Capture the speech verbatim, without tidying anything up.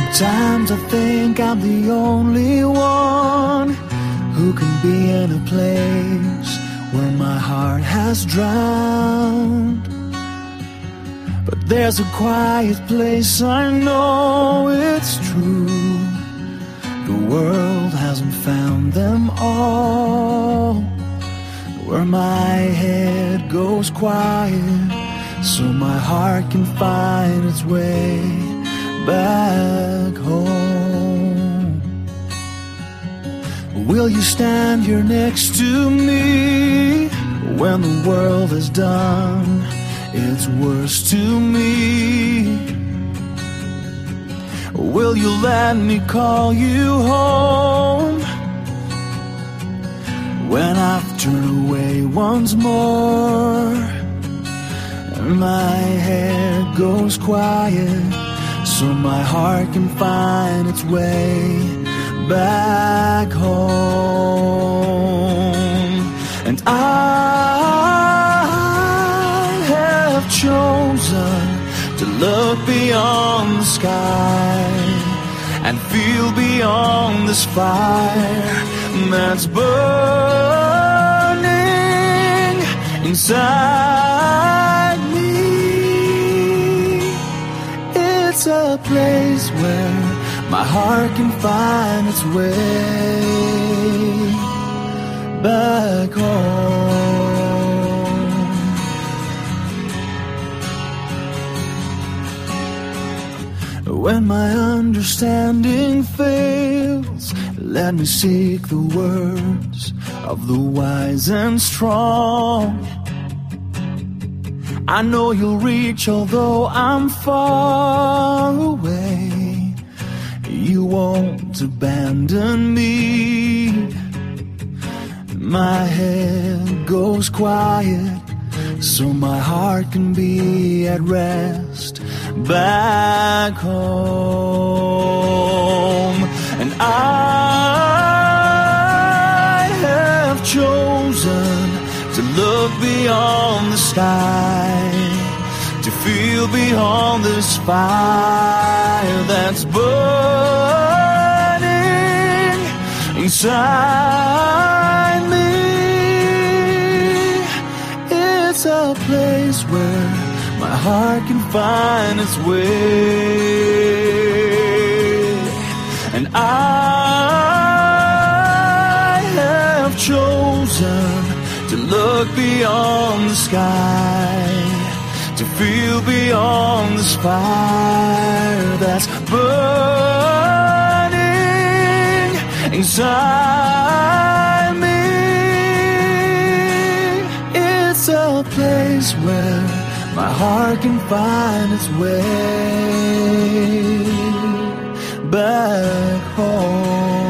Sometimes I think I'm the only one who can be in a place where my heart has drowned. But there's a quiet place, I know it's true. The world hasn't found them all, where my head goes quiet, so my heart can find its way back home. Will you stand here next to me when the world has done its worst to me? Will you let me call you home when I've turned away once more, and my head goes quiet, so my heart can find its way back home? And I have chosen to look beyond the sky and feel beyond this fire that's burning inside me. It's a place where my heart can find its way back home. When my understanding fails, let me seek the words of the wise and strong. I know you'll reach, although I'm far away. You won't abandon me. My head goes quiet, so my heart can be at rest back home. And I have chosen to look beyond the sky, to feel beyond this fire that's burning inside me. It's a place where my heart can find its way. And I have chosen to look beyond the sky, to feel beyond this fire that's burning inside me. It's a place where my heart can find its way back home.